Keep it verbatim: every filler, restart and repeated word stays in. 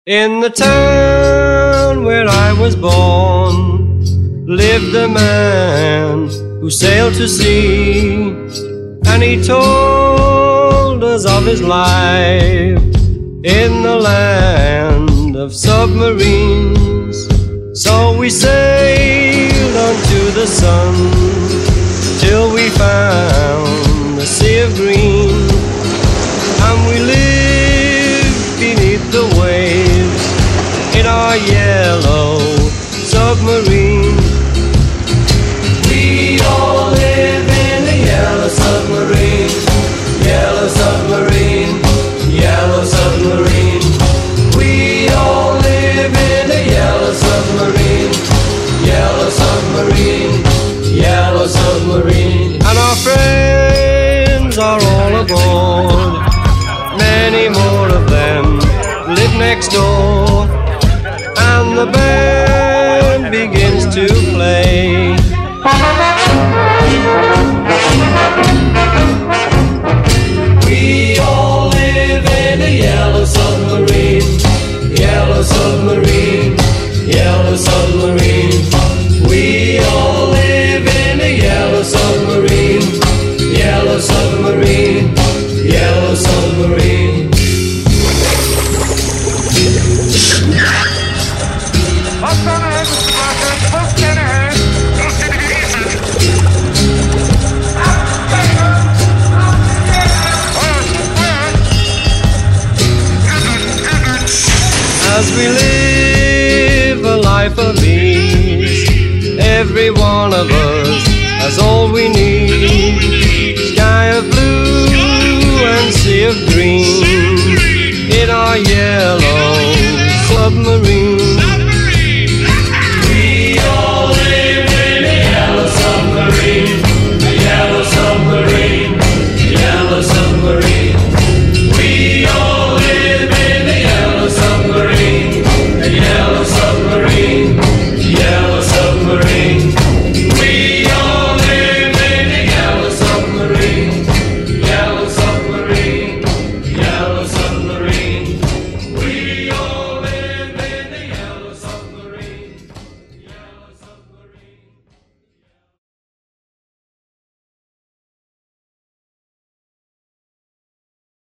In the town where I was born lived a man who sailed to sea, and he told us of his life in the land of submarines. So we sailed unto the sun till we found the sea of green, and we lived beneath the waves in our yellow submarine. We all live in a yellow submarine, yellow submarine, yellow submarine. We all live in a yellow submarine, yellow submarine, yellow submarine. And our friends are all aboard, many more of them live next door, and the band begins to play. We all live in a yellow submarine, yellow submarine, yellow submarine. We all live in a yellow submarine, yellow submarine, yellow submarine. As we live a life of ease, every one of us has all we need. Sky of blue and sea of green in our yellow